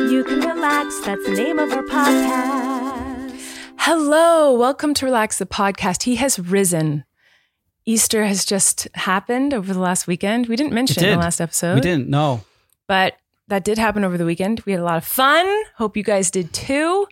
You can relax. That's the name of our podcast. Hello, welcome to Relax the Podcast. He has risen. Easter has just happened over the last weekend. We didn't mention it in the last episode. We didn't, no. But that did happen over the weekend. We had a lot of fun. Hope you guys did too.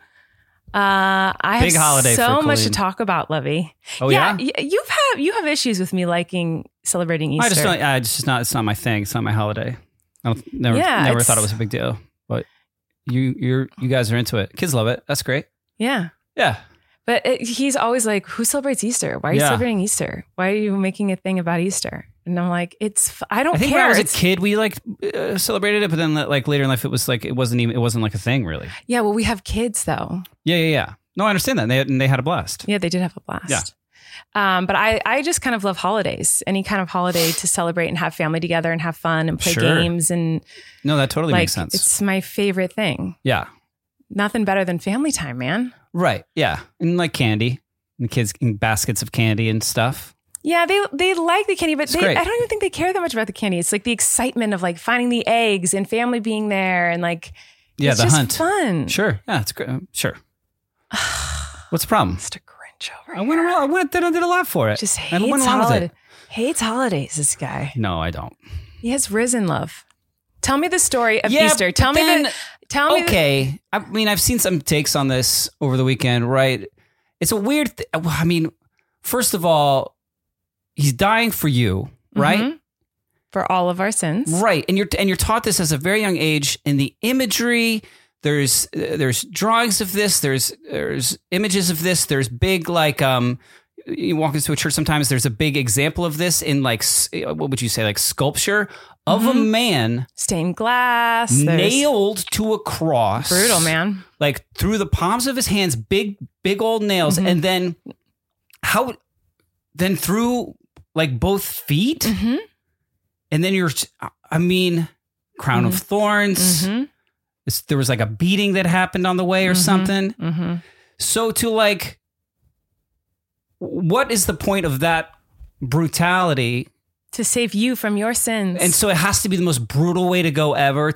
I Big have holiday so for much to Colleen. talk about, Levy. Oh, yeah? You have issues with me liking celebrating Easter. I just don't, it's not my thing. It's not my holiday. Never thought it was a big deal. But you guys are into it. Kids love it. That's great. Yeah. Yeah. But he's always like, who celebrates Easter? Why are you celebrating Easter? Why are you making a thing about Easter? And I'm like, I don't care. I think when I was a kid, we celebrated it, but then like later in life, it wasn't like a thing really. Yeah, well, we have kids though. Yeah. No, I understand that. They had a blast. Yeah, they did have a blast. Yeah. But I just kind of love holidays. Any kind of holiday to celebrate and have family together and have fun and play games and no, that totally makes sense. It's my favorite thing. Yeah. Nothing better than family time, man. Right. Yeah. And like candy, and the kids eating baskets of candy and stuff. Yeah, they like the candy, but great. I don't even think they care that much about the candy. It's like the excitement of like finding the eggs and family being there and like it's the just hunt. Fun. Sure. Yeah, it's great. Sure. What's the problem? Mr. Grinch over I did a lot for it. Just I went hates along with holidays. it. Hates holidays, this guy. No, I don't. He has risen, love. Tell me the story of Easter. Tell me. Okay. I mean, I've seen some takes on this over the weekend, right? It's a weird I mean, first of all, he's dying for you, right? Mm-hmm. For all of our sins. Right. And you're taught this as a very young age, and the imagery, there's drawings of this, there's images of this, there's big you walk into a church sometimes, there's a big example of this in like, what would you say, like sculpture of a man stained glass, nailed to a cross. Brutal, man. Like through the palms of his hands, big old nails. Mm-hmm. And then through like both feet. Mm-hmm. And then crown of thorns. Mm-hmm. There was like a beating that happened on the way or something. Mm-hmm. So what is the point of that brutality? To save you from your sins. And so it has to be the most brutal way to go ever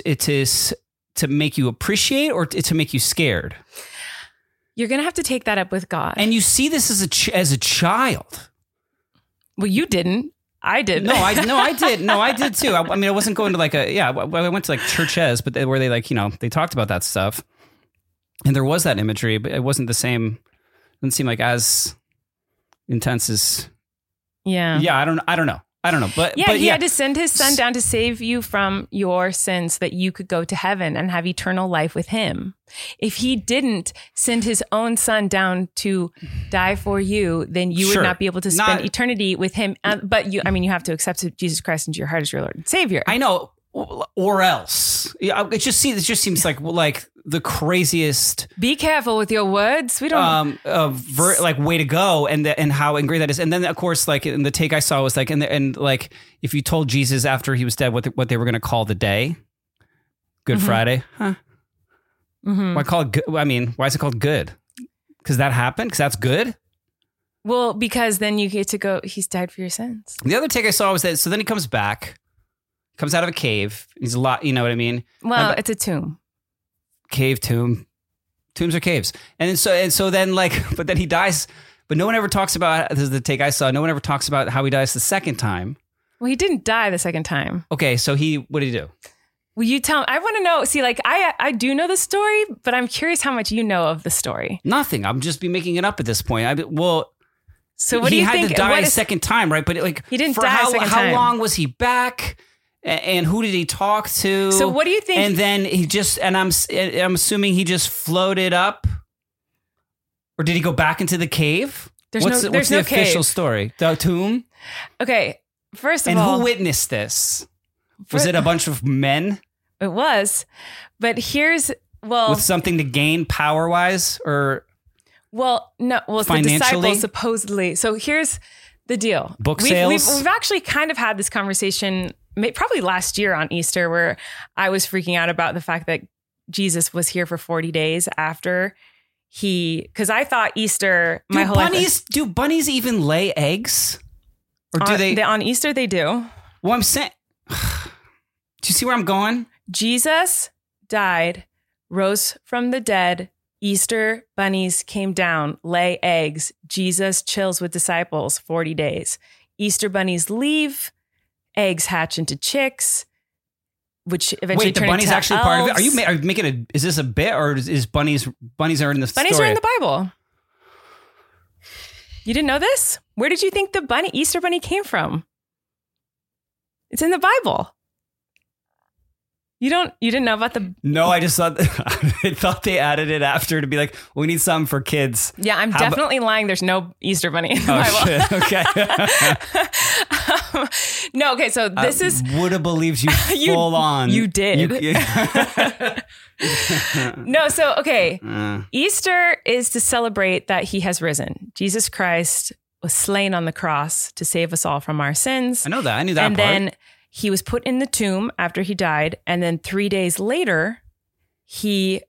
to make you appreciate or to make you scared. You're going to have to take that up with God. And you see this as a child. Well, you didn't. I did. No, I did. No, I did too. I mean, I wasn't going to I went to like churches, but where they they talked about that stuff. And there was that imagery, but it wasn't the same. It didn't seem like as intense as. Yeah. Yeah. I don't know. But he had to send his son down to save you from your sins so that you could go to heaven and have eternal life with him. If he didn't send his own son down to die for you, then you would not be able to spend eternity with him. But you have to accept Jesus Christ into your heart as your Lord and Savior. I know. Or else. Yeah, it just seems like the craziest. Be careful with your words. We don't way to go, and how great that is. And then of course, like in the take I saw was like, and like if you told Jesus after he was dead what they were going to call the day, Good Friday, huh? Mm-hmm. Why call it good? I mean, why is it called good? Because that happened. Because that's good. Well, because then you get to go. He's died for your sins. The other take I saw was that. So then he comes back. Comes out of a cave. He's a lot, you know what I mean? Well, it's a tomb. Cave, tomb. Tombs are caves. And then but then he dies. But no one ever talks about, this is the take I saw, no one ever talks about how he dies the second time. Well, he didn't die the second time. Okay, so what did he do? Will you tell me? I want to know. See, like I do know the story, but I'm curious how much you know of the story. Nothing. I'm just making it up at this point. So what do you think? He had to die a second time, right? But he didn't die a second time. How long was he back? And who did he talk to? So what do you think? And then I'm assuming he just floated up, or did he go back into the cave? What's the official story? The tomb. Okay, first of all, and who witnessed this? Was it a bunch of men? It was, but with something to gain power wise, or no, it's the disciples supposedly. So here's the deal: book sales. We've actually kind of had this conversation. Probably last year on Easter, where I was freaking out about the fact that Jesus was here for 40 days after because I thought Easter, do bunnies even lay eggs? Or do they? On Easter, they do. Well, I'm saying, do you see where I'm going? Jesus died, rose from the dead, Easter bunnies came down, lay eggs, Jesus chills with disciples 40 days. Easter bunnies leave, eggs hatch into chicks, which eventually Wait, the turn bunny's into actually part of it? elves. Are you making a? Is this a bit, or is bunnies are in the Bunnies story? are in the Bible. You didn't know this? Where did you think the Easter bunny came from? It's in the Bible. You didn't know about the... No, I just thought I thought they added it after to be like, we need something for kids. Yeah, I'm definitely lying. There's no Easter bunny in the Bible. Shit, okay. No, okay, so this is... would have believed you full on. You did. No, so, okay. Easter is to celebrate that he has risen. Jesus Christ was slain on the cross to save us all from our sins. I know that. I knew that and part. then he was put in the tomb after he died. And then 3 days later, the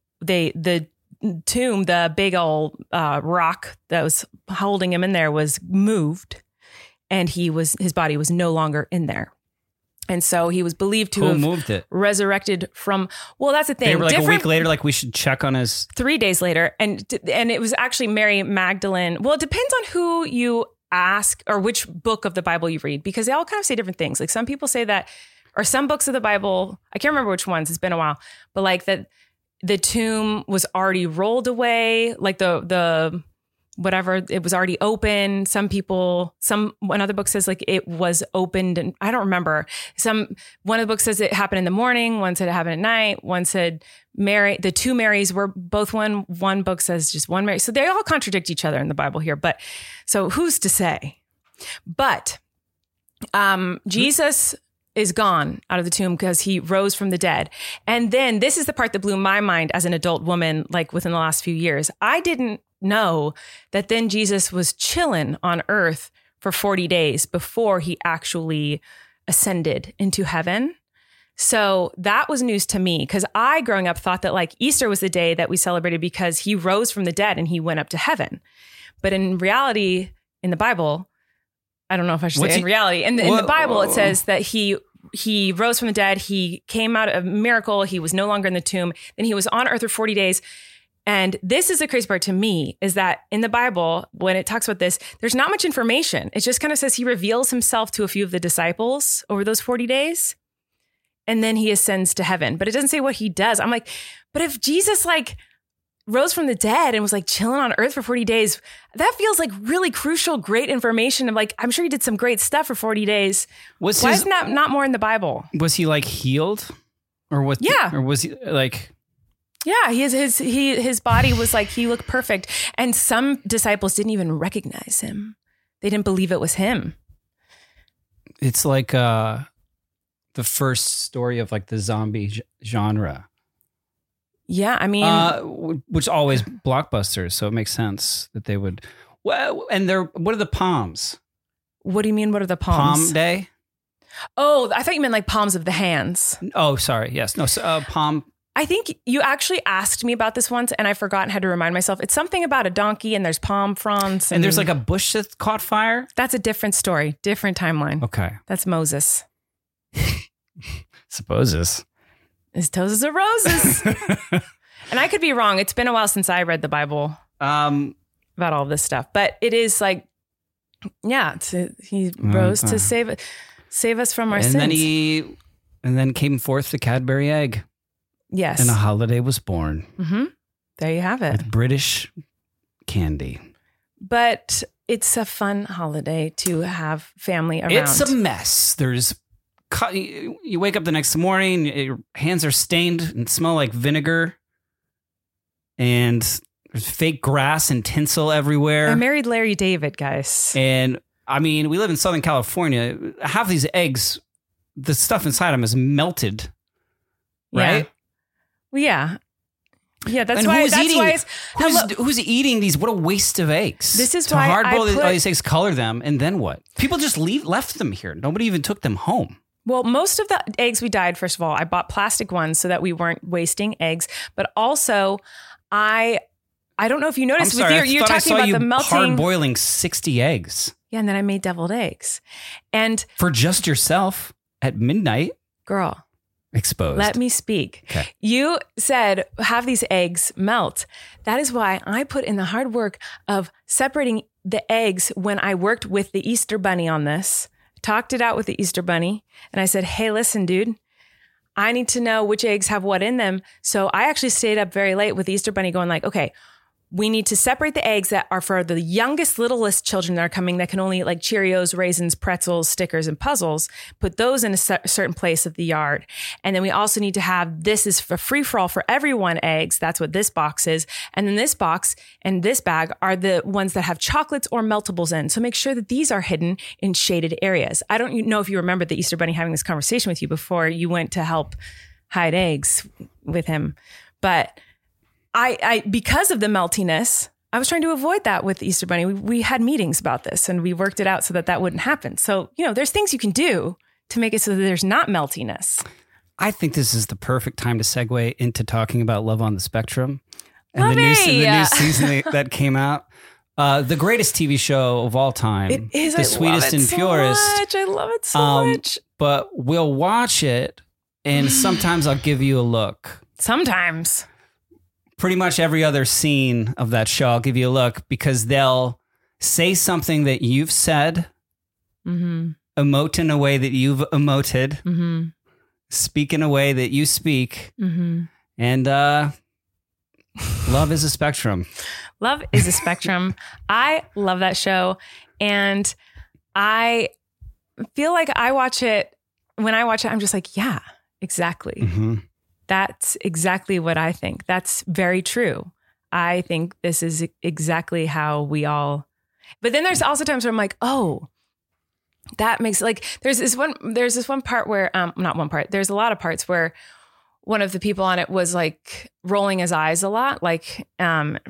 tomb, the big old rock that was holding him in there was moved. And his body was no longer in there. And so he was believed to have moved it? resurrected from, well, that's the thing. They were like a week later, like we should check on his... 3 days later. And it was actually Mary Magdalene. Well, it depends on who you ask or which book of the Bible you read, because they all kind of say different things. Like some people say that, or some books of the Bible, I can't remember which ones, it's been a while, but like that the tomb was already rolled away, like the whatever, it was already open. Another book says like it was opened, and I don't remember. One of the books says it happened in the morning, one said it happened at night, one said the two Marys were both one book says just one Mary. So they all contradict each other in the Bible here. But so who's to say? But Jesus is gone out of the tomb because he rose from the dead. And then this is the part that blew my mind as an adult woman, like within the last few years. I didn't know that then Jesus was chilling on earth for 40 days before he actually ascended into heaven. So that was news to me, because I, growing up, thought that like Easter was the day that we celebrated because he rose from the dead and he went up to heaven. But in reality, in the Bible, I don't know if I should say in reality, in the Bible, it says that he rose from the dead. He came out of a miracle. He was no longer in the tomb. Then he was on earth for 40 days. And this is the crazy part to me, is that in the Bible, when it talks about this, there's not much information. It just kind of says he reveals himself to a few of the disciples over those 40 days. And then he ascends to heaven. But it doesn't say what he does. I'm like, but if Jesus like rose from the dead and was like chilling on earth for 40 days, that feels like really crucial, great information. Of like, I'm sure he did some great stuff for 40 days. Why isn't that not more in the Bible? Was he like healed? Or what? Yeah. Or was he like... Yeah, his body was like, he looked perfect. And some disciples didn't even recognize him. They didn't believe it was him. It's like the first story of like the zombie genre. Yeah, I mean... which always blockbusters, so it makes sense that they would... Well, and what are the palms? What do you mean, what are the palms? Palm Day? Oh, I thought you meant like palms of the hands. Oh, sorry. Yes. No, palm... I think you actually asked me about this once and I forgot and had to remind myself. It's something about a donkey and there's palm fronds. And there's like a bush that caught fire? That's a different story, different timeline. Okay. That's Moses. Supposes. His toes are roses. And I could be wrong. It's been a while since I read the Bible about all of this stuff. But it is like, yeah, he rose to save us from our sins. And then came forth the Cadbury egg. Yes. And a holiday was born. Mm-hmm. There you have it. With British candy. But it's a fun holiday to have family around. It's a mess. You wake up the next morning, your hands are stained and smell like vinegar. And there's fake grass and tinsel everywhere. I married Larry David, guys. And I mean, we live in Southern California. Half these eggs, the stuff inside them is melted. Right? Yeah. Well, yeah. Yeah, that's and why. Who's eating these? What a waste of eggs. This is to why hard-boil all these eggs, color them, and then what? People just left them here. Nobody even took them home. Well, most of the eggs we dyed, first of all, I bought plastic ones so that we weren't wasting eggs. But also, I don't know if you noticed. I'm sorry, you're talking about the melting. Hard-boiling 60 eggs. Yeah, and then I made deviled eggs, and for just yourself at midnight. Girl. Exposed. Let me speak. Okay. You said have these eggs melt. That is why I put in the hard work of separating the eggs when I worked with the Easter Bunny on this, talked it out with the Easter Bunny. And I said, hey, listen, dude, I need to know which eggs have what in them. So I actually stayed up very late with the Easter Bunny going like, okay, we need to separate the eggs that are for the youngest, littlest children that are coming that can only eat like Cheerios, raisins, pretzels, stickers, and puzzles. Put those in a certain place of the yard. And then we also need to have, this is for free for all for everyone eggs. That's what this box is. And then this box and this bag are the ones that have chocolates or meltables in. So make sure that these are hidden in shaded areas. I don't know if you remember the Easter Bunny having this conversation with you before you went to help hide eggs with him. But I because of the meltiness, I was trying to avoid that with the Easter Bunny. We had meetings about this and we worked it out so that that wouldn't happen. So, there's things you can do to make it so that there's not meltiness. I think this is the perfect time to segue into talking about Love on the Spectrum and Lovey! the new season that came out. The greatest TV show of all time. It is. The sweetest and purest. I love it so much. But we'll watch it and sometimes I'll give you a look. Sometimes. Pretty much every other scene of that show, I'll give you a look because they'll say something that you've said, emote in a way that you've emoted, speak in a way that you speak, and love is a spectrum. Love is a spectrum. I love that show, and I feel like I watch it. When I watch it, I'm just like, yeah, exactly. Mm-hmm. That's exactly what I think. That's very true. I think this is exactly how we all, but then there's also times where I'm like, oh, that makes like, there's this one part where, not one part, there's a lot of parts where one of the people on it was like rolling his eyes a lot, like, and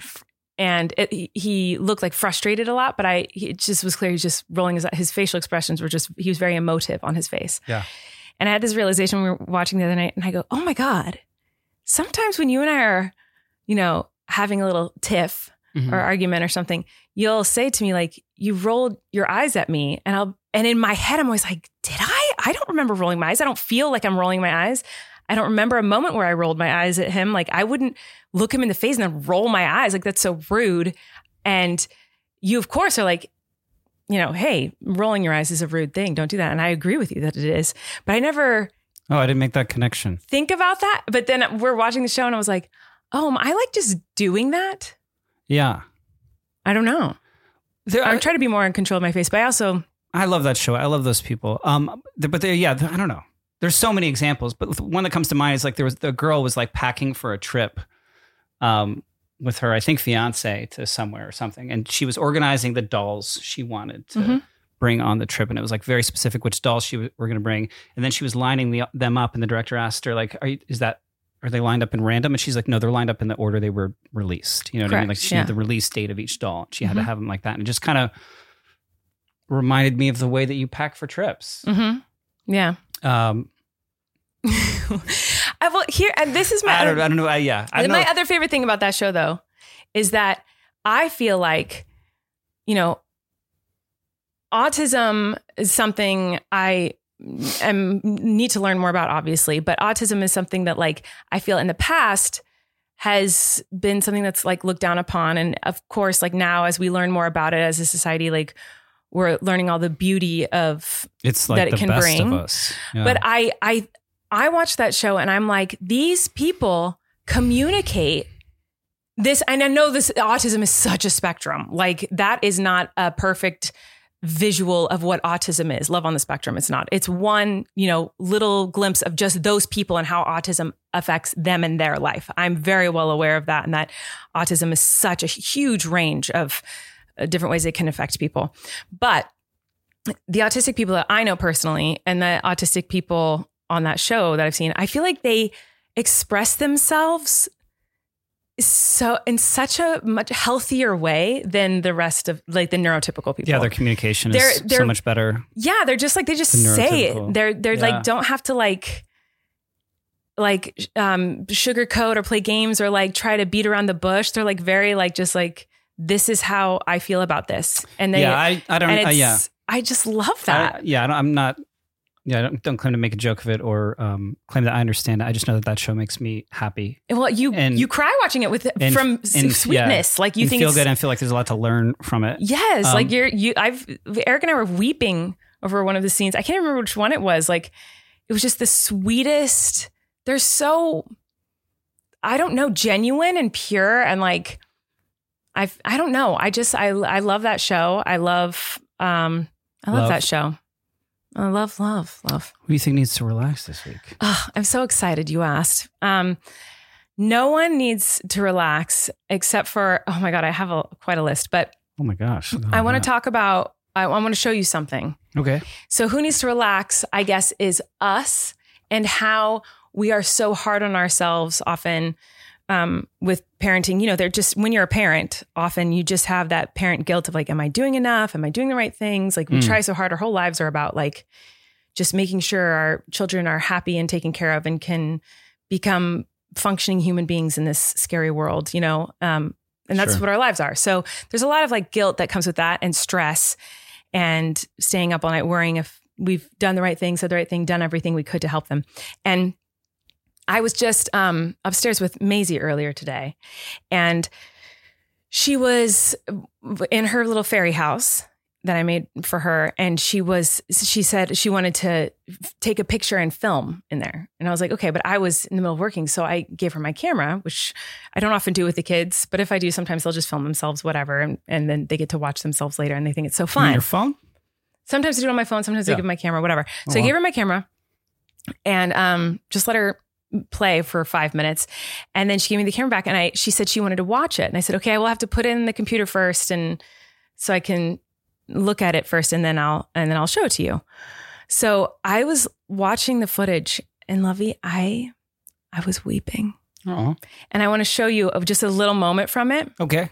he looked like frustrated a lot, but it just was clear. He's just rolling his facial expressions were just, he was very emotive on his face. Yeah. And I had this realization we were watching the other night and I go, oh my God, sometimes when you and I are, having a little tiff or argument or something, you'll say to me, like, you rolled your eyes at me. And in my head, I'm always like, did I? I don't remember rolling my eyes. I don't feel like I'm rolling my eyes. I don't remember a moment where I rolled my eyes at him. Like I wouldn't look him in the face and then roll my eyes. Like that's so rude. And you of course are like, hey, rolling your eyes is a rude thing. Don't do that. And I agree with you that it is. But I never I didn't make that connection. Think about that. But then we're watching the show and I was like, oh, I like just doing that. Yeah. I don't know. I'm trying to be more in control of my face, but I love that show. I love those people. I don't know. There's so many examples, but one that comes to mind is like the girl was like packing for a trip with her, I think, fiance to somewhere or something. And she was organizing the dolls she wanted to bring on the trip. And it was like very specific which dolls were going to bring. And then she was lining them up. And the director asked her, like, are they lined up in random? And she's like, no, they're lined up in the order they were released. You know what I mean? Like she had the release date of each doll. She had to have them like that. And it just kind of reminded me of the way that you pack for trips. Mm-hmm. Yeah. Well, here, and this is my. I don't know. My other favorite thing about that show, though, is that I feel like, autism is something I need to learn more about, obviously. But autism is something that, like, I feel in the past has been something that's like looked down upon, and of course, like now, as we learn more about it as a society, like we're learning all the beauty of it's like that it the can best bring. Of us. Yeah. But I watched that show and I'm like, these people communicate this. And I know this autism is such a spectrum. Like that is not a perfect visual of what autism is. Love on the Spectrum. It's not. It's one, little glimpse of just those people and how autism affects them in their life. I'm very well aware of that. And that autism is such a huge range of different ways it can affect people. But the autistic people that I know personally and the autistic people on that show that I've seen, I feel like they express themselves so in such a much healthier way than the rest of like the neurotypical people. Yeah, their communication is so much better. Yeah, they're just like they just say it. They're like don't have to like sugarcoat or play games or like try to beat around the bush. They're like very like just like this is how I feel about this. And they I don't. I just love that. I'm not Yeah, I don't claim to make a joke of it or claim that I understand it. I just know that show makes me happy. Well, you cry watching it from sweetness. Like you think feel good and feel like there's a lot to learn from it. Yes, like Eric and I were weeping over one of the scenes. I can't remember which one it was. Like it was just the sweetest. They're so, I don't know, genuine and pure and like I don't know. I love that show. I love that show. I love. Who do you think needs to relax this week? Oh, I'm so excited you asked. No one needs to relax except for, oh my God, I have quite a list, but oh my gosh. I want to talk about, I want to show you something. Okay. So who needs to relax, I guess, is us and how we are so hard on ourselves often with parenting. You know, they're just, when you're a parent, often you just have that parent guilt of like, am I doing enough? Am I doing the right things? Like we try so hard. Our whole lives are about like just making sure our children are happy and taken care of and can become functioning human beings in this scary world, you know? And that's what our lives are. So there's a lot of like guilt that comes with that and stress and staying up all night worrying if we've done the right thing, said the right thing, done everything we could to help them. And I was just upstairs with Maisie earlier today, and she was in her little fairy house that I made for her. And she said she wanted to take a picture and film in there. And I was like, okay, but I was in the middle of working. So I gave her my camera, which I don't often do with the kids, but if I do, sometimes they'll just film themselves, whatever. And then they get to watch themselves later and they think it's so fun. On your phone? Sometimes I do it on my phone. Sometimes I give my camera, whatever. So I gave her my camera and just let her play for 5 minutes. And then she gave me the camera back and she said she wanted to watch it. And I said, okay, I will have to put it in the computer first. And so I can look at it first and then I'll show it to you. So I was watching the footage and Lovey, I was weeping. Oh. And I want to show you just a little moment from it. Okay.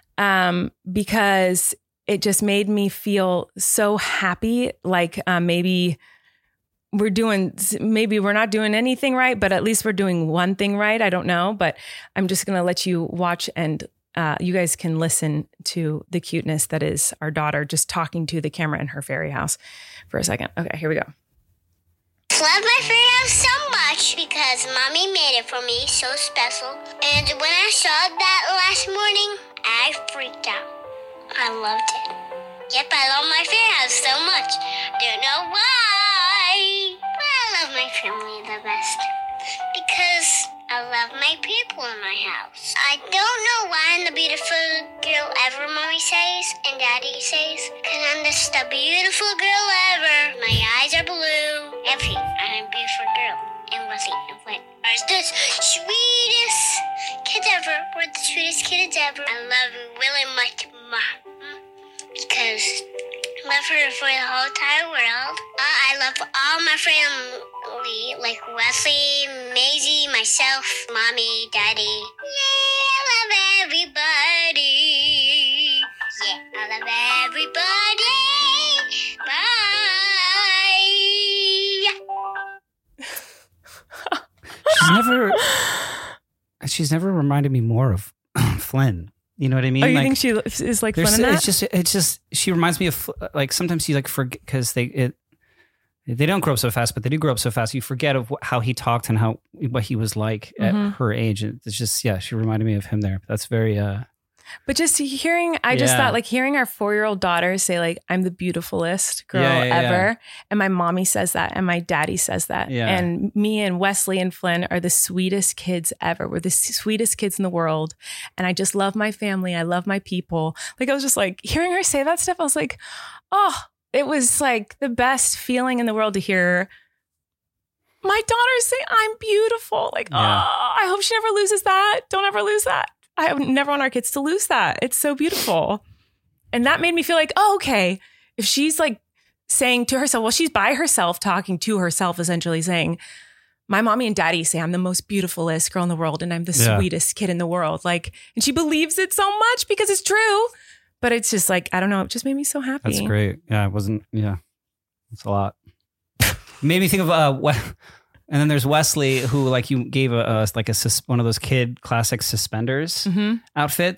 Because it just made me feel so happy. Like maybe we're not doing anything right, but at least we're doing one thing right. I don't know, but I'm just going to let you watch and you guys can listen to the cuteness that is our daughter just talking to the camera in her fairy house for a second. Okay, here we go. Love my fairy house so much because Mommy made it for me, so special. And when I saw that last morning, I freaked out. I loved it. Yep, I love my fairy house so much. Don't know why, but I love my family the best because I love my people in my house. I don't know why I'm the beautiful girl ever, Mommy says, and Daddy says, because I'm just the beautiful girl ever. My eyes are blue. Everything. I'm a beautiful girl. And Wesley and Flynn are the sweetest kids ever. We're the sweetest kids ever. I love you really much, Mom, because I love her for the whole entire world. I love all my family, like Wesley, Maisie, myself, Mommy, Daddy. Yeah, I love everybody. Yeah, I love everybody. Bye. She's never reminded me more of Flynn. You know what I mean? Oh, you think she is like Flynn in that? It's just, she reminds me of like, sometimes you like forget because they don't grow up so fast, but they do grow up so fast. You forget of how he talked and what he was like at her age. It's just, she reminded me of him there. That's very, But just hearing, I just thought like hearing our 4-year-old daughter say like, I'm the beautifulest girl ever. And my mommy says that. And my daddy says that. Yeah. And me and Wesley and Flynn are the sweetest kids ever. We're the sweetest kids in the world. And I just love my family. I love my people. Like I was just like hearing her say that stuff. I was like, oh, it was like the best feeling in the world to hear my daughter say I'm beautiful. Like, oh, I hope she never loses that. Don't ever lose that. I never want our kids to lose that. It's so beautiful. And that made me feel like, oh, okay. If she's like saying to herself, well, she's by herself talking to herself, essentially saying, my mommy and daddy say I'm the most beautifulest girl in the world and I'm the sweetest kid in the world. Like, and she believes it so much because it's true. But it's just like, I don't know. It just made me so happy. That's great. Yeah, it wasn't, it's a lot. Made me think of what. And then there's Wesley, who like you gave one of those kid classic suspenders outfits.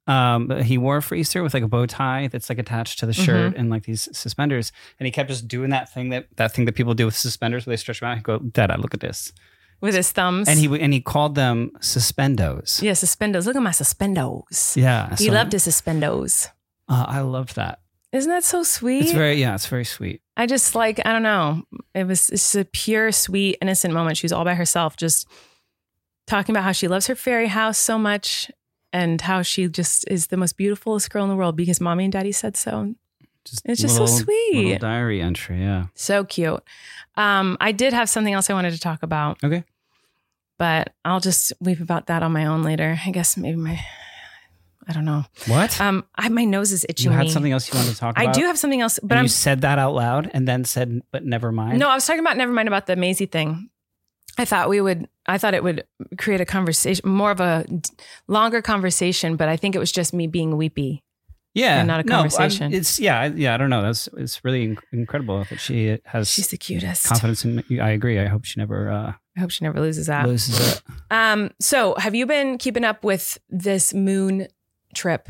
he wore for Easter with like a bow tie that's like attached to the shirt and like these suspenders. And he kept just doing that thing that people do with suspenders where they stretch them out. He'd go, Dada, look at this. With his thumbs. And he called them suspendos. Yeah, suspendos. Look at my suspendos. Yeah. He loved his suspendos. I loved that. Isn't that so sweet? It's very sweet. I just like, I don't know. It's a pure, sweet, innocent moment. She was all by herself, just talking about how she loves her fairy house so much and how she just is the most beautifulest girl in the world because mommy and daddy said so. It's just so sweet. Little diary entry, yeah. So cute. I did have something else I wanted to talk about. Okay. But I'll just weep about that on my own later. I guess maybe I don't know. What? My nose is itching. You had something else you wanted to talk about? I do have something else, but you said that out loud and then said, but never mind. No, I was talking about never mind about the Maisie thing. I thought it would create a conversation, more of a longer conversation, but I think it was just me being weepy. Yeah. And not a conversation. I don't know. It's really incredible that she's the cutest. Confidence in me. I agree. I hope she never loses that. So have you been keeping up with this moon trip?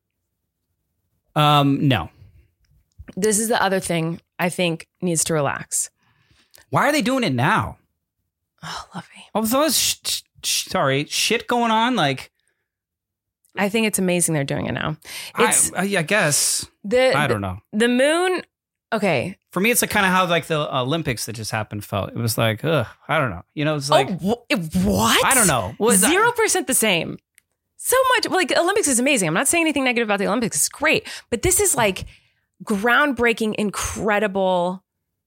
No. This is the other thing I think needs to relax. Why are they doing it now? Oh, Lovey. All those shit going on. Like, I think it's amazing they're doing it now. I guess. I don't know. The moon. Okay. For me, it's like kind of how like the Olympics that just happened felt. It was like, I don't know. You know, it's like, what? I don't know. 0% the same. So much like Olympics is amazing. I'm not saying anything negative about the Olympics. It's great. But this is like groundbreaking, incredible.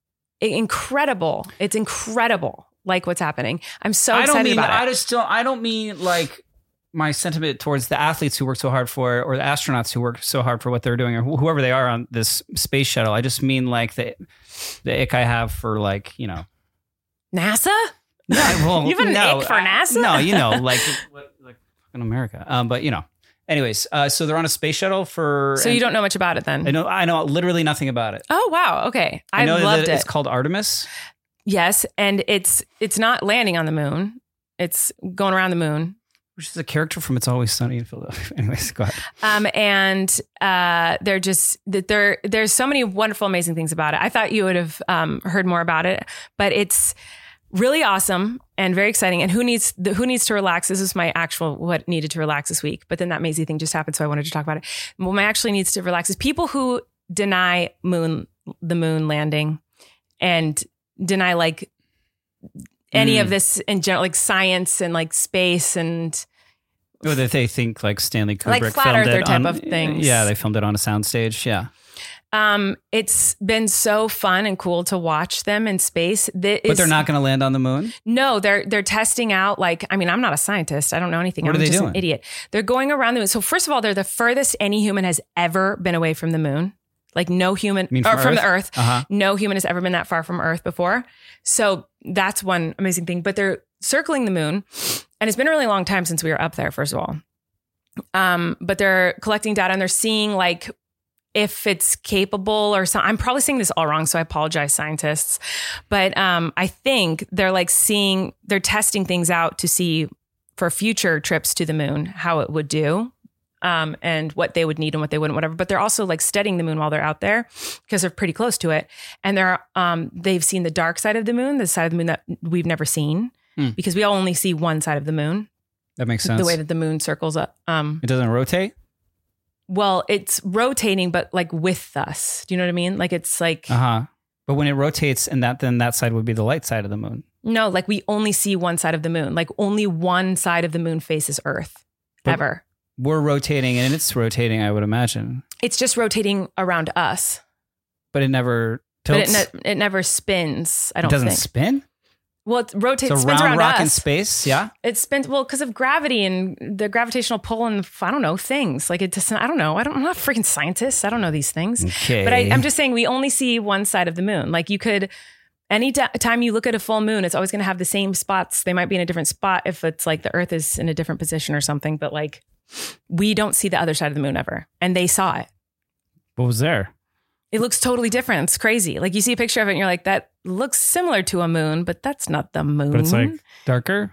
It's incredible. Like what's happening. I'm so excited about it. I don't mean like my sentiment towards the athletes who work so hard for it or the astronauts who work so hard for what they're doing or whoever they are on this space shuttle. I just mean like the ick I have for like, you know. NASA? No, well, you have an ick for NASA? No, you know, like in America. But you know, anyways, so they're on a space shuttle So you don't know much about it then? I know literally nothing about it. Oh, wow. Okay. I loved it. It's called Artemis. Yes. And it's not landing on the moon. It's going around the moon. Which is a character from It's Always Sunny in Philadelphia. Anyways, go ahead. There's so many wonderful, amazing things about it. I thought you would have heard more about it, but it's really awesome and very exciting. And who needs to relax? This is my actual what needed to relax this week. But then that Maisie thing just happened, so I wanted to talk about it. What my actually needs to relax is people who deny the moon landing and deny like any of this in general, like science and like space and. Or that they think like Stanley Kubrick like flat filmed earther it type on, of things. Yeah, they filmed it on a soundstage. Yeah. It's been so fun and cool to watch them in space. But they're not going to land on the moon? No, they're testing out like, I mean, I'm not a scientist. I don't know anything. What are they doing? An idiot. They're going around the moon. So first of all, they're the furthest any human has ever been away from the moon. Like no human, from the Earth. Uh-huh. No human has ever been that far from Earth before. So that's one amazing thing. But they're circling the moon. And it's been a really long time since we were up there, first of all. But they're collecting data and they're seeing like if it's capable or something. I'm probably saying this all wrong, so I apologize, scientists. But I think they're like they're testing things out to see for future trips to the moon, how it would do. And what they would need and what they wouldn't, whatever. But they're also like studying the moon while they're out there because they're pretty close to it. And they've seen the dark side of the moon, the side of the moon that we've never seen because we all only see one side of the moon. That makes sense. The way that the moon circles up. It doesn't rotate? Well, it's rotating, but like with us. Do you know what I mean? Like it's like... But when it rotates and then that side would be the light side of the moon. No, like we only see one side of the moon. Like only one side of the moon faces Earth ever. We're rotating and it's rotating, I would imagine. It's just rotating around us. But it never tilts? But it never spins, I don't think. It doesn't spin? Well, it rotates, it's a spins round around rock us. In space, yeah? It spins, well, because of gravity and the gravitational pull and, I don't know, things. Like, it just, I don't know. I'm not a freaking scientist. I don't know these things. Okay. But I'm just saying we only see one side of the moon. Like, you could, any time you look at a full moon, it's always going to have the same spots. They might be in a different spot if it's like the Earth is in a different position or something. But like, we don't see the other side of the moon ever. And they saw it. What was there? It looks totally different. It's crazy. Like you see a picture of it and you're like, that looks similar to a moon, but that's not the moon. But it's like darker?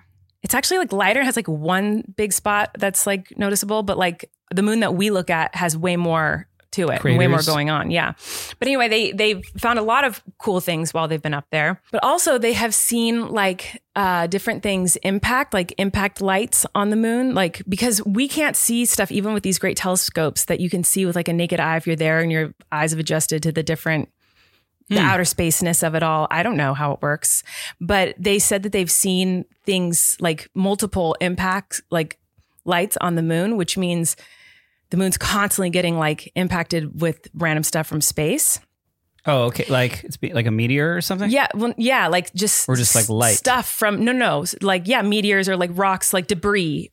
it's actually like lighter. It has like one big spot that's like noticeable, but like the moon that we look at has way more to it, and way more going on. Yeah. But anyway, they found a lot of cool things while they've been up there, but also they have seen like different things impact lights on the moon. Like, because we can't see stuff even with these great telescopes that you can see with like a naked eye if you're there and your eyes have adjusted to the different the outer spaceness of it all. I don't know how it works, but they said that they've seen things like multiple impacts, like lights on the moon, which means the moon's constantly getting like impacted with random stuff from space. Oh, okay. Like it's like a meteor or something? Yeah. Well, yeah. Like just, or just like light stuff from, no. Like, yeah, meteors or like rocks, like debris,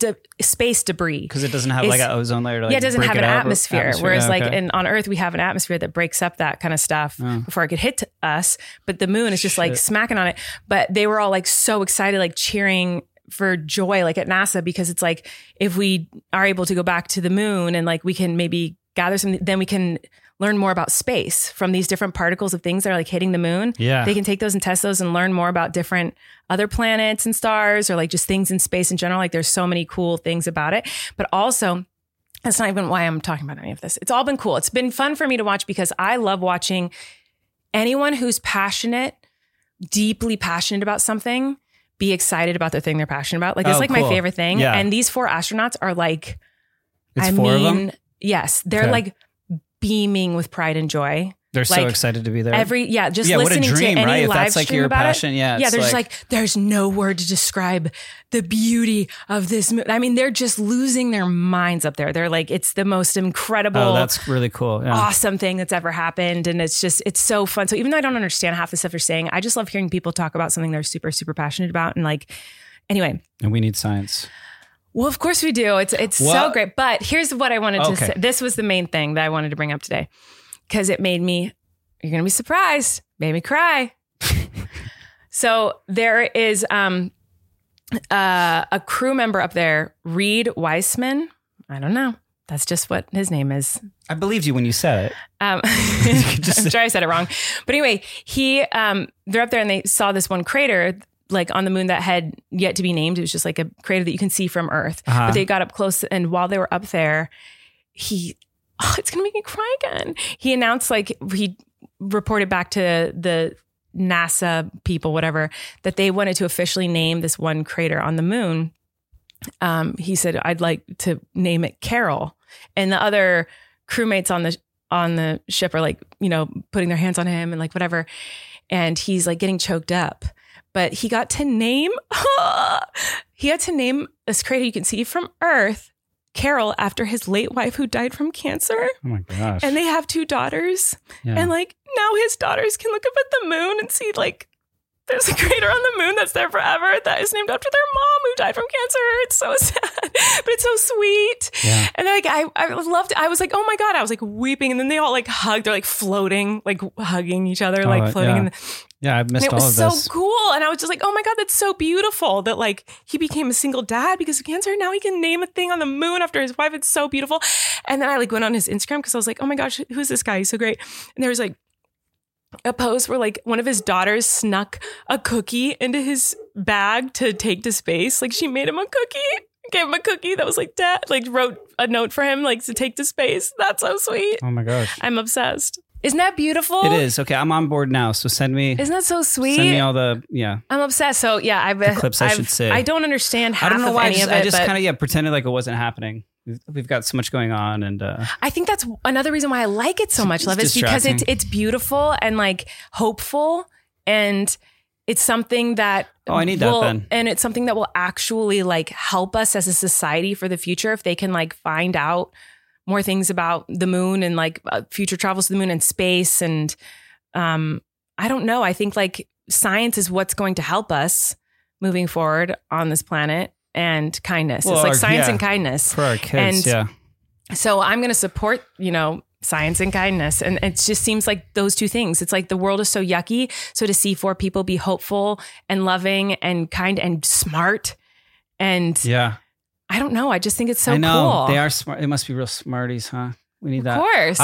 space debris. Because it doesn't have like an ozone layer to like yeah, it doesn't have an atmosphere. Whereas okay. like on Earth, we have an atmosphere that breaks up that kind of stuff before it could hit us. But the moon is just like smacking on it. But they were all like so excited, like cheering for joy, like at NASA, because it's like, if we are able to go back to the moon and like we can maybe gather some, then we can learn more about space from these different particles of things that are like hitting the moon. Yeah. They can take those and test those and learn more about different other planets and stars, or like just things in space in general. Like there's so many cool things about it. But also, that's not even why I'm talking about any of this. It's all been cool. It's been fun for me to watch because I love watching anyone who's passionate, deeply passionate about something, be excited about the thing they're passionate about. Like, it's like cool. my favorite thing. Yeah. And these 4 astronauts are like, it's 4 of them? Yes, they're like beaming with pride and joy. They're like, so excited to be there. Just what a listening dream, to any right? If live that's like stream your about passion, it. yeah, Yeah, it's they're just like, there's no word to describe the beauty of this. I mean, they're just losing their minds up there. They're like, it's the most incredible. Oh, that's really cool. Yeah. Awesome thing that's ever happened. And it's so fun. So even though I don't understand half the stuff they're saying, I just love hearing people talk about something they're super, super passionate about. And like, anyway. And we need science. Well, of course we do. It's so great. But here's what I wanted to say. This was the main thing that I wanted to bring up today, because it made me, you're going to be surprised, made me cry. So there is a crew member up there, Reed Weissman. I don't know. That's just what his name is. I believed you when you said it. I'm sorry I said it wrong. But anyway, they're up there and they saw this one crater like on the moon that had yet to be named. It was just like a crater that you can see from Earth. But they got up close, and while they were up there, it's going to make me cry again. He announced, like, he reported back to the NASA people, whatever, that they wanted to officially name this one crater on the moon. He said, I'd like to name it Carol. And the other crewmates on the ship are like, putting their hands on him and like whatever. And he's like getting choked up. But he got to name this crater you can see from Earth, Carol, after his late wife who died from cancer. Oh my gosh. And they have 2 daughters. Yeah. And like now his daughters can look up at the moon and see like there's a crater on the moon that's there forever that is named after their mom who died from cancer. It's so sad, but it's so sweet. Yeah. And like I loved it. I was like, oh my God, I was like weeping. And then they all like hugged. They're like floating, like hugging each other, like floating. Yeah. Yeah, I've missed all of this. It was so cool. And I was just like, oh my God, that's so beautiful that like he became a single dad because of cancer. Now he can name a thing on the moon after his wife. It's so beautiful. And then I like went on his Instagram because I was like, oh my gosh, who's this guy? He's so great. And there was like a post where like one of his daughters snuck a cookie into his bag to take to space. Like she made him a cookie, gave him a cookie that was like dad, like wrote a note for him like to take to space. That's so sweet. Oh my gosh. I'm obsessed. Isn't that beautiful? It is. Okay, I'm on board now. So send me. Isn't that so sweet? Send me all the, I'm obsessed. So yeah, the clips I should say. I don't understand half I don't know why any of it. I just kind of pretended like it wasn't happening. We've got so much going on, and I think that's another reason why I like it so much, Love, is because it's beautiful and like hopeful, and it's something that I need that then. And it's something that will actually like help us as a society for the future if they can like find out more things about the moon and like future travels to the moon and space. And I don't know. I think like science is what's going to help us moving forward on this planet, and kindness. It's like science and kindness. For our kids, and so I'm going to support, science and kindness. And it just seems like those 2 things. It's like the world is so yucky. So to see 4 people be hopeful and loving and kind and smart and I don't know. I just think it's so cool. They are smart. They must be real smarties, huh? We need that. Of course.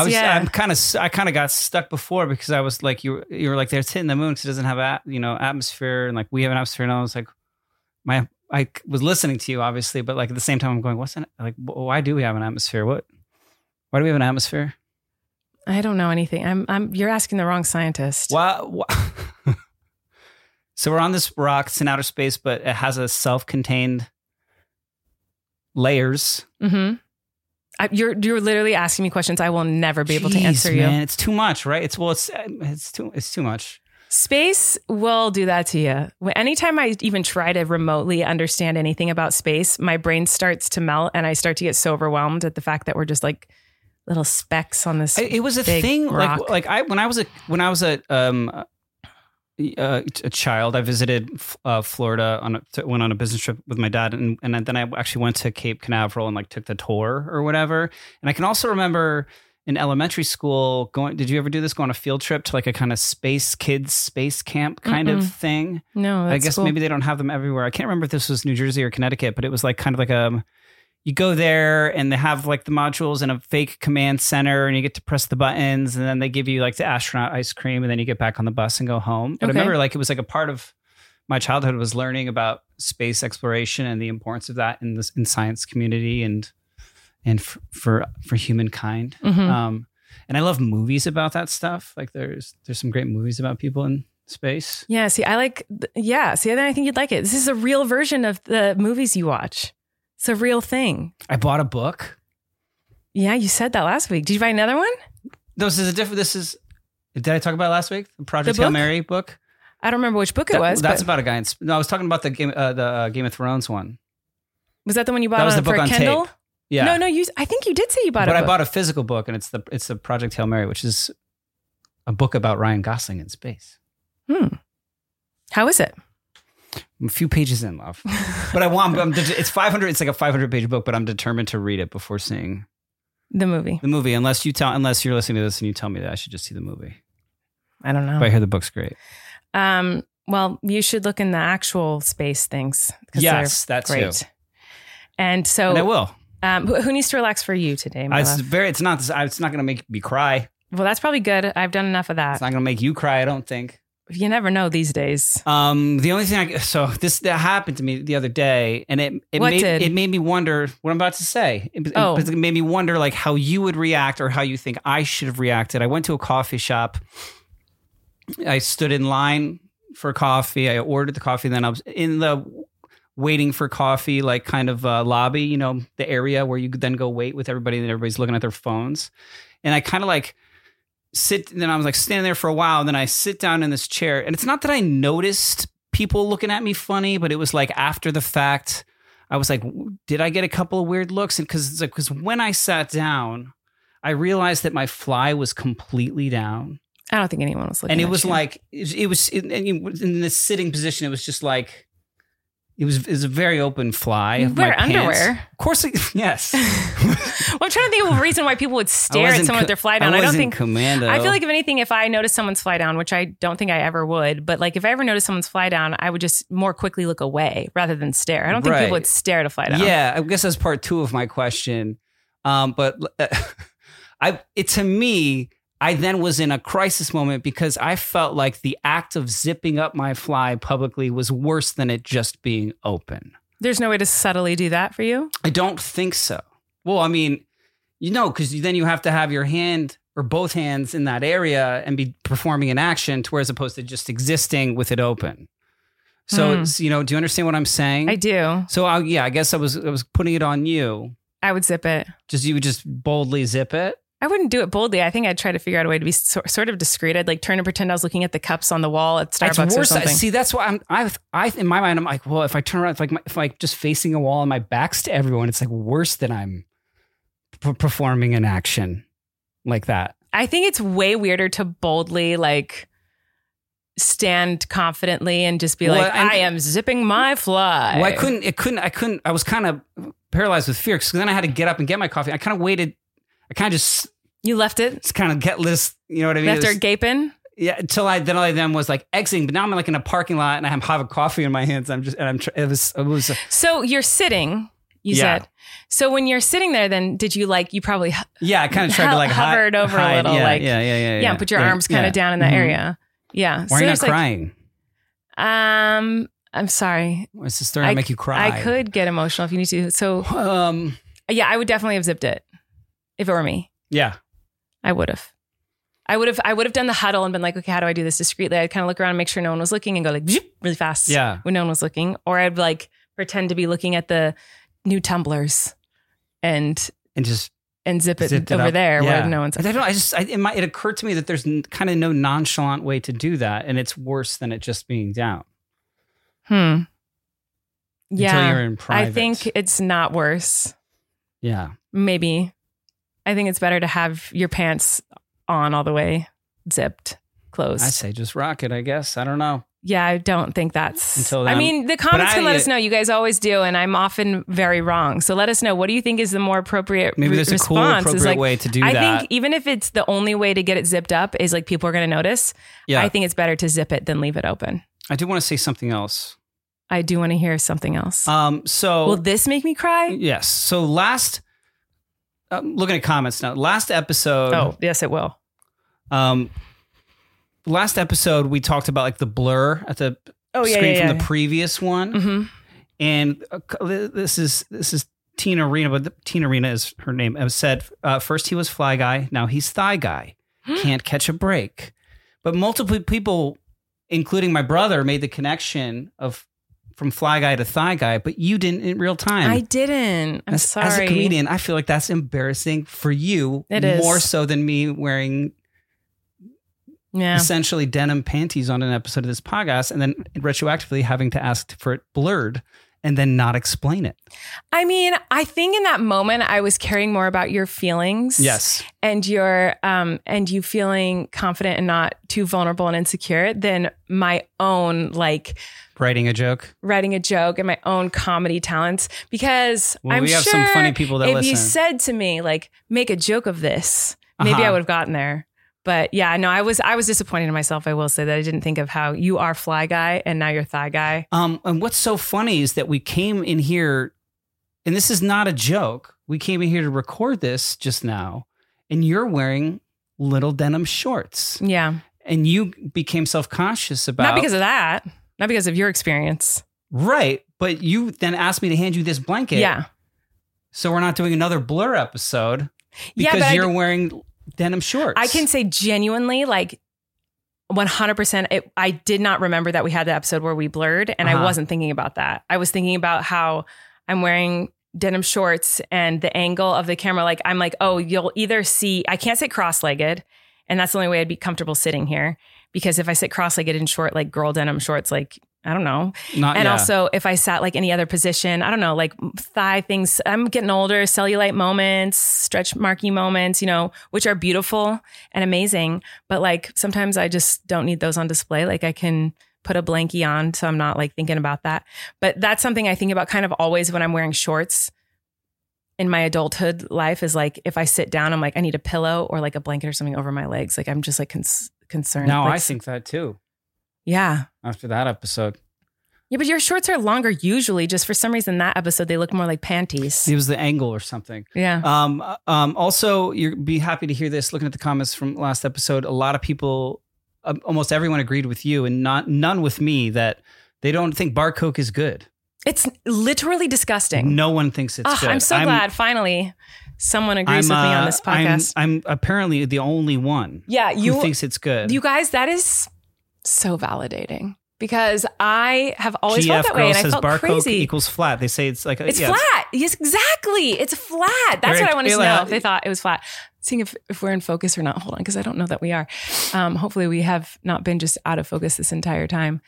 I kind of got stuck before because I was like, you were like, they're hitting the moon because it doesn't have atmosphere, and like we have an atmosphere. And I was like, I was listening to you, obviously, but like at the same time, I'm going, why do we have an atmosphere? Why do we have an atmosphere? I don't know anything. You're asking the wrong scientist. Wow. So we're on this rock. It's in outer space, but it has a self-contained layers. Mm-hmm. You're literally asking me questions I will never be able to answer you. Man, it's too much, right? It's too much. Space will do that to you. Anytime I even try to remotely understand anything about space, my brain starts to melt and I start to get so overwhelmed at the fact that we're just like little specks on this. It was a big thing. rock. When I was a child, I visited Florida went on a business trip with my dad, and then I actually went to Cape Canaveral and like took the tour or whatever. And I can also remember in elementary school going. Did you ever do this? Go on a field trip to like a kind of space camp kind of thing? No, that's I guess cool. maybe they don't have them everywhere. I can't remember if this was New Jersey or Connecticut, but it was like kind of like you go there and they have like the modules and a fake command center and you get to press the buttons and then they give you like the astronaut ice cream and then you get back on the bus and go home. But I remember like it was like a part of my childhood was learning about space exploration and the importance of that in science community and for humankind. Mm-hmm. And I love movies about that stuff. Like there's some great movies about people in space. Yeah. See, then I think you'd like it. This is a real version of the movies you watch. It's a real thing. I bought a book. Yeah, you said that last week. Did you buy another one? No, did I talk about it last week? The Project Hail Mary book? I don't remember which book it was. That's about a guy. No, I was talking about the Game of Thrones one. Was that the one you bought That was the book for on Kindle? tape. Yeah. No, I think you did say you bought but a book. I bought a physical book and it's the Project Hail Mary, which is a book about Ryan Gosling in space. How is it? I'm a few pages in, love. But it's 500. It's like a 500-page book, but I'm determined to read it before seeing the movie. Unless you're listening to this and you tell me that I should just see the movie. I don't know. But I hear the book's great. Well, you should look in the actual space things. Yes, that's great. too. And so, And I will. Who needs to relax for you today, my love? It's not going to make me cry. Well, that's probably good. I've done enough of that. It's not going to make you cry, I don't think. You never know these days. The only thing that happened to me the other day, and it made me wonder what I'm about to say. It made me wonder like how you would react or how you think I should have reacted. I went to a coffee shop. I stood in line for coffee. I ordered the coffee. Then I was in the waiting for coffee, like kind of lobby, the area where you then go wait with everybody and everybody's looking at their phones. And I kind of like then I was like standing there for a while. And then I sit down in this chair and it's not that I noticed people looking at me funny, but it was like after the fact, I was like, did I get a couple of weird looks? And because when I sat down, I realized that my fly was completely down. I don't think anyone was looking and it at was you. like, it was in this sitting position. It was just like, it was a very open fly. You wear my underwear. Pants. Of course, yes. Well, I'm trying to think of a reason why people would stare at someone with their fly down. I don't think commando. I feel like if anything, if I notice someone's fly down, which I don't think I ever would, but like if I ever noticed someone's fly down, I would just more quickly look away rather than stare. I don't think people would stare to fly down. Yeah, I guess that's part 2 of my question. But to me, I then was in a crisis moment because I felt like the act of zipping up my fly publicly was worse than it just being open. There's no way to subtly do that for you? I don't think so. Well, I mean, because then you have to have your hand or both hands in that area and be performing an action to where as opposed to just existing with it open. So, do you understand what I'm saying? I do. So, I guess I was putting it on you. I would zip it. You would just boldly zip it? I wouldn't do it boldly. I think I'd try to figure out a way to be sort of discreet. I'd like turn and pretend I was looking at the cups on the wall at Starbucks or something. See, that's why I in my mind, I'm like, well, if I turn around, if I'm just facing a wall and my back's to everyone, it's like worse than I'm performing an action like that. I think it's way weirder to boldly like stand confidently and just be I am zipping my fly. Well, I couldn't. I was kind of paralyzed with fear because then I had to get up and get my coffee. I kind of waited. I kind of just... You left it? Just kind of get this, you know what I mean? Left her gaping? Yeah, until I then was like exiting, but now I'm like in a parking lot and I have a coffee in my hands. It was. So you're sitting, you said. So when you're sitting there, then did you you probably... Yeah, I kind of tried to like hovered over a little. Yeah. Yeah, and put your arms kind of down in that area. Yeah. Why are you not crying? I'm sorry. Is this starting to make you cry? I could get emotional if you need to. So, yeah, I would definitely have zipped it if it were me. Yeah. I would have. I would have done the huddle and been like, okay, how do I do this discreetly? I'd kind of look around and make sure no one was looking and go like really fast. Yeah. When no one was looking. Or I'd like pretend to be looking at the new tumblers and zip it over up. there Yeah. where no one's. I don't know. It occurred to me that there's kind of no nonchalant way to do that. And it's worse than it just being down. Yeah. Until you're in private. I think it's not worse. Yeah. Maybe. I think it's better to have your pants on all the way, zipped, closed. I say just rock it, I guess. I don't know. Yeah, I don't think that's... Until then. I mean, the comments can let us know. You guys always do, and I'm often very wrong. So let us know. What do you think is the more appropriate Maybe there's response? a cool, appropriate way to do that. I think even if it's the only way to get it zipped up is like people are going to notice, I think it's better to zip it than leave it open. I do want to say something else. I do want to hear something else. So will this make me cry? Yes. So looking at comments now. Last episode. Oh, yes, it will. Last episode we talked about like the blur at the screen from the previous one, Mm-hmm. and this is Tina Arena, but Tina Arena is her name. It was said first he was Fly Guy, now he's Thigh Guy. Can't catch a break. But multiple people, including my brother, made the connection from Fly Guy to Thigh Guy, but you didn't in real time. I didn't. I'm sorry. As a comedian, I feel like that's embarrassing for you. It is. More so than me wearing essentially denim panties on an episode of this podcast and then retroactively having to ask for it blurred and then not explain it. I mean, I think in that moment I was caring more about your feelings. Yes. And your and you feeling confident and not too vulnerable and insecure than my own like writing a joke and my own comedy talents, because I'm we have sure some funny people that if listen. you said to me like make a joke of this, maybe I would have gotten there. But yeah, no, I was disappointed in myself. I will say that I didn't think of how you are Fly Guy and now you're Thigh Guy. And what's so funny is that we came in here, and this is not a joke. We came in here to record this just now, and you're wearing little denim shorts. Yeah. And you became self-conscious about... Not because of that. Not because of your experience. Right. But you then asked me to hand you this blanket. Yeah. So we're not doing another Blur episode because you're wearing denim shorts. I can say genuinely, like 100%, I did not remember that we had the episode where we blurred, and I wasn't thinking about that. I was thinking about how I'm wearing denim shorts and the angle of the camera. Like, I'm like, oh, you'll either see, I can't sit cross-legged, and that's the only way I'd be comfortable sitting here. Because if I sit cross-legged in short, like girl denim shorts, like, I don't know. Also, if I sat like any other position, I don't know, like thigh things, I'm getting older, cellulite moments, stretch marky moments, which are beautiful and amazing. But like, sometimes I just don't need those on display. Like I can put a blankie on, so I'm not like thinking about that. But that's something I think about kind of always when I'm wearing shorts in my adulthood life, is like, if I sit down, I'm like, I need a pillow or like a blanket or something over my legs. Like I'm just like concerned. Now like, I think that too. Yeah. After that episode. Yeah, but your shorts are longer usually. Just for some reason, that episode, they look more like panties. It was the angle or something. Yeah. Also, you'll be happy to hear this. Looking at the comments from last episode, a lot of people, almost everyone agreed with you and none with me, that they don't think bar Coke is good. It's literally disgusting. No one thinks it's good. I'm so glad finally someone agrees with me on this podcast. I'm apparently the only one who thinks it's good. You guys, that is so validating, because I have always GF felt that way, and I felt bar crazy. Coke equals flat. They say it's like it's flat. Yes, exactly. It's flat. That's what I wanted to know. If they thought it was flat. Seeing if we're in focus or not. Hold on, because I don't know that we are. Hopefully, we have not been just out of focus this entire time.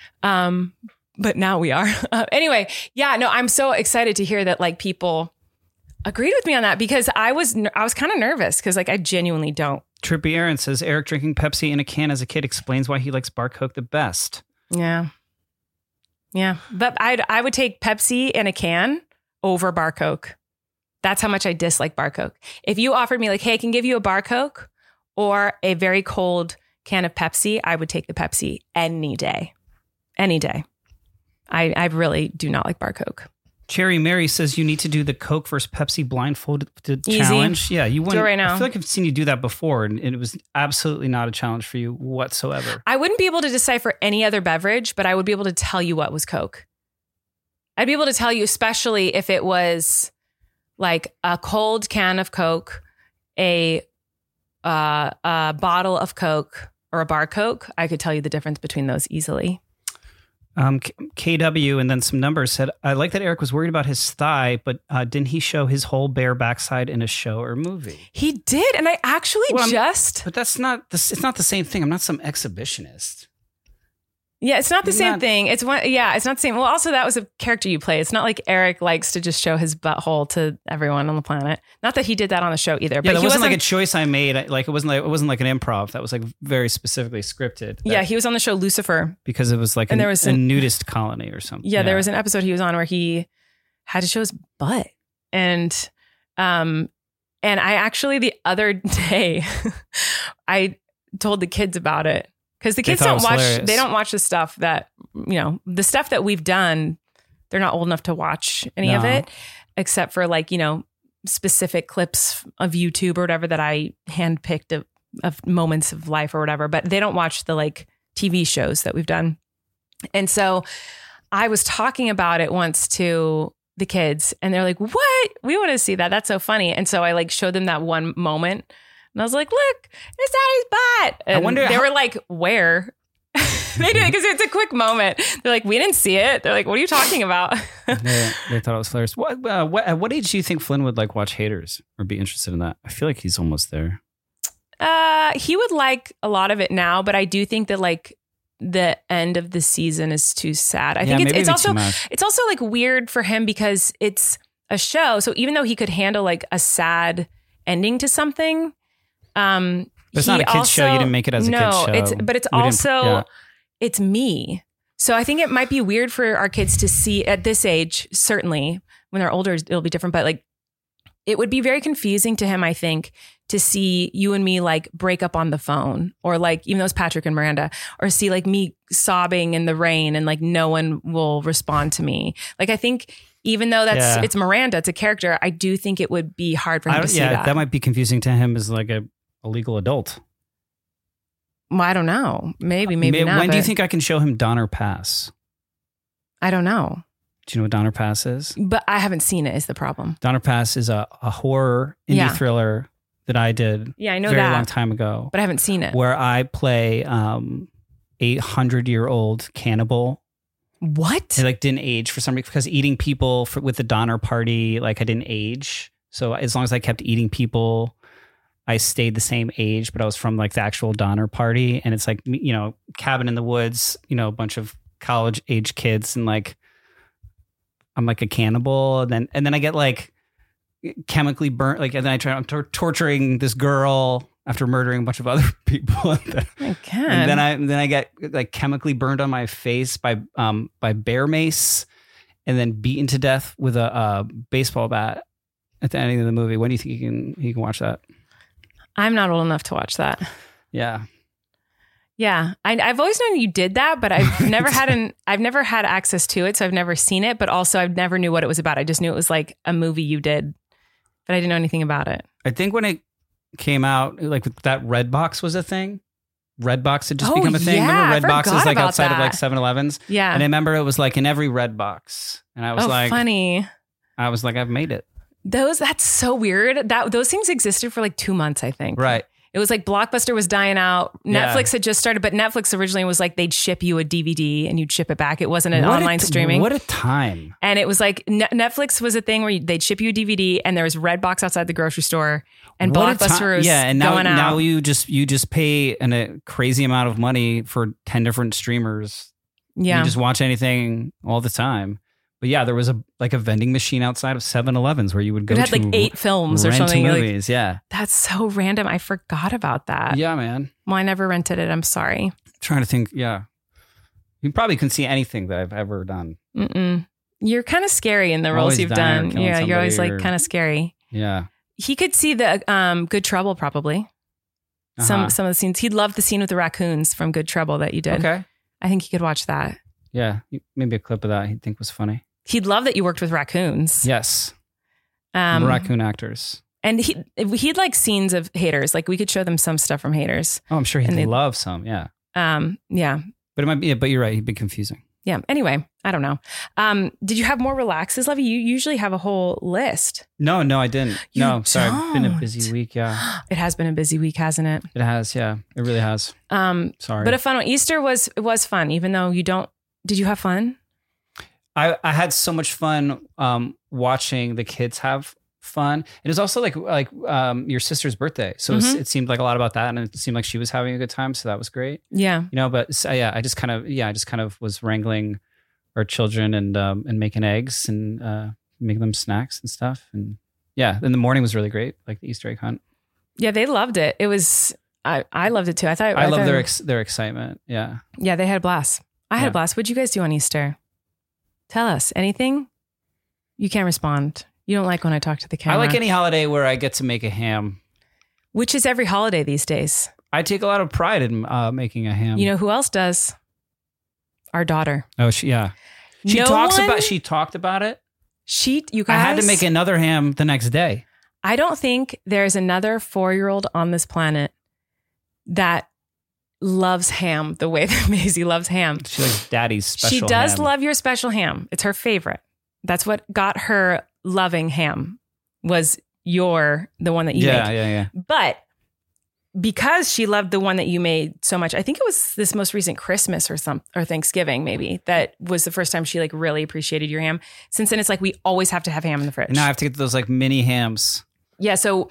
But now we are. Anyway, yeah. No, I'm so excited to hear that like people agreed with me on that, because I was kind of nervous, because like I genuinely don't. Trippy Aaron says Eric drinking Pepsi in a can as a kid explains why he likes bar Coke the best. Yeah. Yeah. But I would take Pepsi in a can over bar Coke. That's how much I dislike bar Coke. If you offered me like, hey, I can give you a bar Coke or a very cold can of Pepsi, I would take the Pepsi any day. Any day. I really do not like bar Coke. Cherry Mary says you need to do the Coke versus Pepsi blindfolded Easy. challenge. Yeah, you Do it right now. I feel like I've seen you do that before, and it was absolutely not a challenge for you whatsoever. I wouldn't be able to decipher any other beverage, but I would be able to tell you what was Coke. I'd be able to tell you, especially if it was like a cold can of Coke, a bottle of Coke, or a bar Coke. I could tell you the difference between those easily. KW and then some numbers said, I like that Eric was worried about his thigh, but didn't he show his whole bare backside in a show or movie? He did, and I actually But But that's not, it's not the same thing. I'm not some exhibitionist. yeah, it's not the same Not- thing. It's one. Yeah, it's not the same. Well, also that was a character you play. It's not like Eric likes to just show his butthole to everyone on the planet. Not that he did that on the show either. Yeah, but that he wasn't like a choice I made. Like it wasn't like an improv. That was like very specifically scripted. Yeah, he was on the show Lucifer. Because it was like And a, there was a nudist colony or something. Yeah, there was an episode he was on where he had to show his butt. And I actually the other day I told the kids about it. Because the kids thought it don't was watch hilarious. they don't watch the stuff that, the stuff that we've done, they're not old enough to watch any of No. it, except for like, specific clips of YouTube or whatever that I handpicked of moments of life or whatever. But they don't watch the like TV shows that we've done. And so I was talking about it once to the kids and they're like, what? We want to see that. That's so funny. And so I like showed them that one moment and I was like, look, it's Daddy's butt. And I wonder they how- were like, where? They did, because it's a quick moment. They're like, we didn't see it. They're like, what are you talking about? They thought it was hilarious. At what age do you think Flynn would like watch Haters or be interested in that? I feel like he's almost there. He would like a lot of it now, but I do think that like the end of the season is too sad. I think maybe it's also too much. it's also like weird for him because it's a show. So even though he could handle like a sad ending to something, But it's not a kid's show. You didn't make it as a kid's show. it's We didn't- also yeah. it's me. So I think it might be weird for our kids to see at this age. Certainly, when they're older, it'll be different. But like, it would be very confusing to him, I think, to see you and me like break up on the phone, or like even though it's Patrick and Miranda, or see like me sobbing in the rain and like no one will respond to me. Like I think even though it's Miranda, it's a character. I do think it would be hard for him to see that. That might be confusing to him as like a legal adult. Well, I don't know. Maybe not. When do you but think I can show him Donner Pass? I don't know. Do you know what Donner Pass is? But I haven't seen it is the problem. Donner Pass is a horror indie thriller that I did Yeah, I know very that. long time ago. But I haven't seen it. Where I play a 100-year-old cannibal. What? It like didn't age for some reason because eating people with the Donner Party, like I didn't age. So as long as I kept eating people, I stayed the same age, but I was from like the actual Donner Party. And it's like, cabin in the woods, a bunch of college age kids, and like, I'm like a cannibal. And then I get like chemically burnt. Like, and then I'm torturing this girl after murdering a bunch of other people. I can. And then I get like chemically burned on my face by bear mace, and then beaten to death with a baseball bat at the ending of the movie. When do you think you can watch that? I'm not old enough to watch that. Yeah. Yeah. I've always known you did that, but I've never had access to it. So I've never seen it, but also I've never knew what it was about. I just knew it was like a movie you did, but I didn't know anything about it. I think when it came out, like that Redbox was a thing. Redbox had just become a thing. Yeah, Remember I Redbox is like forgot outside about of like that. 7-Elevens? Yeah. And I remember it was like in every Redbox. And I was funny. I was like, I've made it. That's so weird. Those things existed for like 2 months, I think. Right. It was like Blockbuster was dying out. Yeah. Netflix had just started, but Netflix originally was like they'd ship you a DVD and you'd ship it back. It wasn't an online streaming. What a time. And it was like Netflix was a thing where they'd ship you a DVD, and there was Redbox outside the grocery store, and What a Blockbuster was and going out. now you just pay a crazy amount of money for 10 different streamers. Yeah. You just watch anything all the time. But yeah, there was a vending machine outside of 7-Elevens where you would go It had to like 8 films or rent something. Like, movies. Yeah. that's so random. I forgot about that. Yeah, man. Well, I never rented it. I'm sorry. Trying to think. Yeah. You probably couldn't see anything that I've ever done. Mm-mm. You're kind of scary in the roles Always you've dying or done. killing Yeah, you're always somebody like or- kind of scary. Yeah. He could see the Good Trouble probably. Some of the scenes. He'd love the scene with the raccoons from Good Trouble that you did. Okay. I think he could watch that. Yeah. Maybe a clip of that he'd think was funny. He'd love that you worked with raccoons. Yes. Um, Raccoon actors. And he'd like scenes of Haters. Like we could show them some stuff from Haters. Oh, I'm sure And he'd they- love some. Yeah. Yeah. But it might be, but you're right. He'd be confusing. Yeah. Anyway, I don't know. Did you have more relaxes, Levy? You usually have a whole list. No, I didn't. You No, sorry. It's been a don't. busy week. Yeah. It has been a busy week, hasn't it? It has. Yeah. It really has. Sorry. But a fun one. Easter was fun, even though you don't. Did you have fun? I had so much fun watching the kids have fun. It was also like your sister's birthday, so it seemed like a lot about that, and it seemed like she was having a good time, so that was great. Yeah. You know, but I just kind of was wrangling our children and making eggs and making them snacks and stuff, and yeah. Then the morning was really great, like the Easter egg hunt. Yeah, they loved it. It was. I loved it too. I love their excitement. Yeah. Yeah, they had a blast. I had a blast. What'd you guys do on Easter? Tell us anything. You can't respond. You don't like when I talk to the camera. I like any holiday where I get to make a ham. Which is every holiday these days. I take a lot of pride in making a ham. You know who else does? Our daughter. Oh, she No talks one- about. She talked about it. You guys. I had to make another ham the next day. I don't think there's another 4-year-old on this planet that loves ham the way that Maisie loves ham. She likes Daddy's special. She does ham. love your special ham. It's her favorite. That's what got her loving ham. Was the one that you made. Yeah. But because she loved the one that you made so much, I think it was this most recent Christmas or Thanksgiving, maybe, that was the first time she like really appreciated your ham. Since then, it's like we always have to have ham in the fridge. And now I have to get those like mini hams. Yeah, so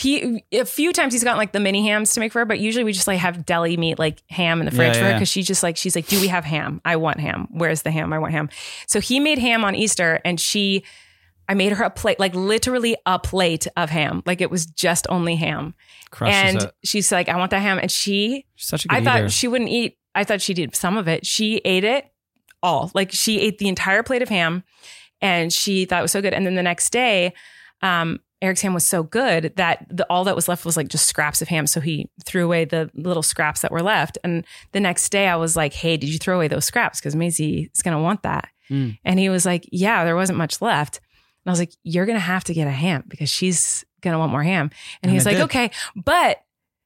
a few times he's gotten like the mini hams to make for her, but usually we just like have deli meat, like ham in the fridge for her, because she's like, do we have ham? I want ham. Where's the ham? I want ham. So he made ham on Easter, and I made her a plate, like literally a plate of ham. Like it was just only ham. Crushes and it. she's like, I want that ham. And She's such a good I thought eater. she wouldn't eat. I thought she'd eat some of it. She ate it all. Like she ate the entire plate of ham, and she thought it was so good. And then the next day, Eric's ham was so good that all that was left was like just scraps of ham. So he threw away the little scraps that were left. And the next day I was like, hey, did you throw away those scraps? Because Maisie is going to want that. And he was like, yeah, there wasn't much left. And I was like, you're going to have to get a ham because she's going to want more ham. And he was like, okay. But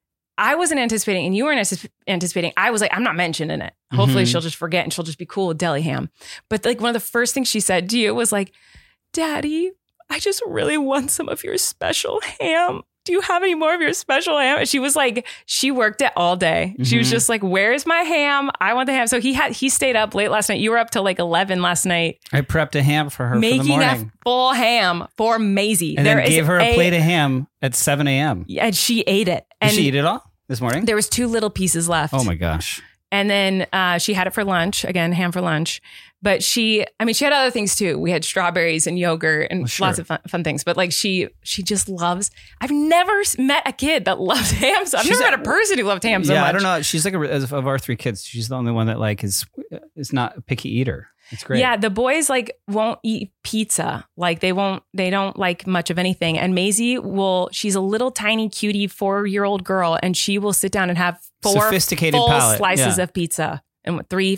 I wasn't anticipating, and you weren't anticipating. I was like, I'm not mentioning it. Hopefully she'll just forget and she'll just be cool with deli ham. But like one of the first things she said to you was like, Daddy, I just really want some of your special ham. Do you have any more of your special ham? And she was like, she worked it all day. She was just like, where's my ham? I want the ham. So he stayed up late last night. You were up till like 11 last night. I prepped a ham for her for the Making morning. a full ham for Maisie. And then gave her a plate of ham at 7 a.m. And she ate it. And Did she eat it all this morning? there was 2 little pieces left. Oh my gosh. And then she had it for lunch, again, ham for lunch. But she had other things too. We had strawberries and yogurt and lots of fun things. But like she just loves, I've never met a kid that loves ham. So I've never met a person who loved ham so much. I don't know. She's like, of our 3 kids, she's the only one that like is not a picky eater. It's great. Yeah, the boys like won't eat pizza. Like they don't like much of anything. And Maisie she's a little tiny cutie 4-year-old girl, and she will sit down and have 4 Sophisticated full palate. slices Yeah. of pizza. And 3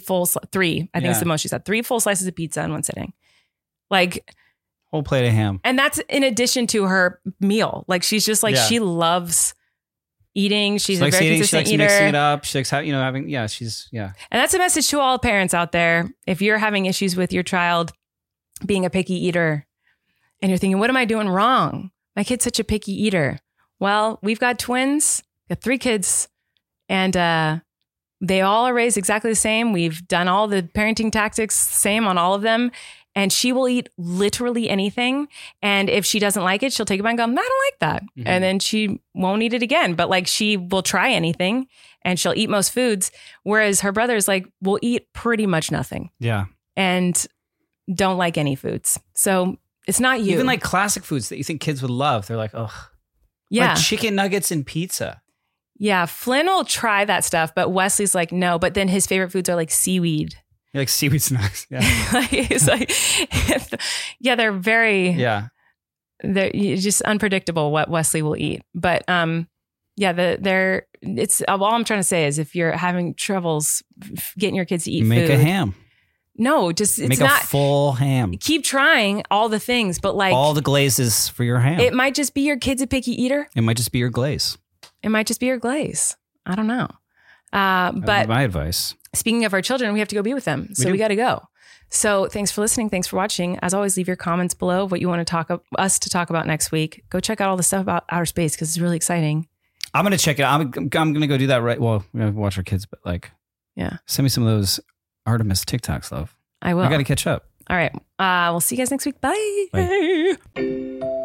I think it's the most she said. 3 full slices of pizza in one sitting. Like, Whole plate of ham. and that's in addition to her meal. Like she's just like, Yeah. she loves eating. She's She a likes very eating. She consistent likes eater. mixing it up. She likes having. Yeah, she's. And that's a message to all parents out there. If you're having issues with your child being a picky eater and you're thinking, what am I doing wrong? My kid's such a picky eater. Well, we've got twins, got 3 kids, and they all are raised exactly the same. We've done all the parenting tactics same on all of them. And she will eat literally anything. And if she doesn't like it, she'll take it back and go, I don't like that. Mhm. And then she won't eat it again. But like she will try anything and she'll eat most foods. Whereas her brothers like will eat pretty much nothing Yeah. and don't like any foods. So it's not you. Even like classic foods that you think kids would love. They're like, oh, yeah. like chicken nuggets and pizza. Yeah. Flynn will try that stuff, but Wesley's like, no. But then his favorite foods are like seaweed. You like seaweed snacks. Yeah. He's like, yeah, they're they're just unpredictable what Wesley will eat. But it's all I'm trying to say is if you're having troubles getting your kids to eat Make food, a ham. No, just it's Make not. a full ham. Keep trying all the things, but like All the glazes for your ham. it might just be your kid's a picky eater. It might just be your glaze. It might just be your glaze. I don't know. That would But be my advice. speaking of our children, we have to go be with them. So we got to go. So thanks for listening. Thanks for watching. As always, leave your comments below what you want to us to talk about next week. Go check out all the stuff about outer space because it's really exciting. I'm going to check it out. I'm going to go do that right. Well, we're going to watch our kids, but like, Yeah, send me some of those Artemis TikToks, love. I will. I got to catch up. All right. We'll see you guys next week. Bye. Bye.